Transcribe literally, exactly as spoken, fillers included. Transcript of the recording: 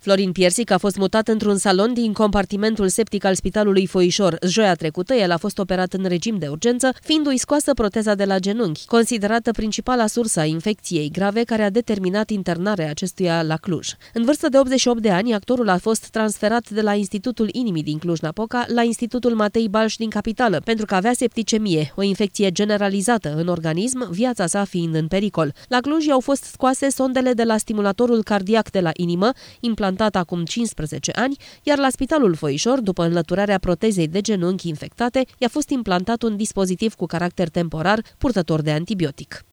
Florin Piersic a fost mutat într-un salon din compartimentul septic al Spitalului Foișor. Joia trecută, el a fost operat în regim de urgență, fiindu-i scoasă proteza de la genunchi, considerată principala sursă a infecției grave care a determinat internarea acestuia la Cluj. În vârstă de optzeci și opt de ani, actorul a fost transferat de la Institutul Inimii din Cluj-Napoca la Institutul Matei Balș din capitală, pentru că avea septicemie, o infecție generalizată în organism, viața sa fiind în pericol. La Cluj i-au fost scoase sondele de la stimulatorul cardiac de la inimă, implantat acum cincisprezece ani, iar la Spitalul Foișor, după înlăturarea protezei de genunchi infectate, i-a fost implantat un dispozitiv cu caracter temporar, purtător de antibiotic.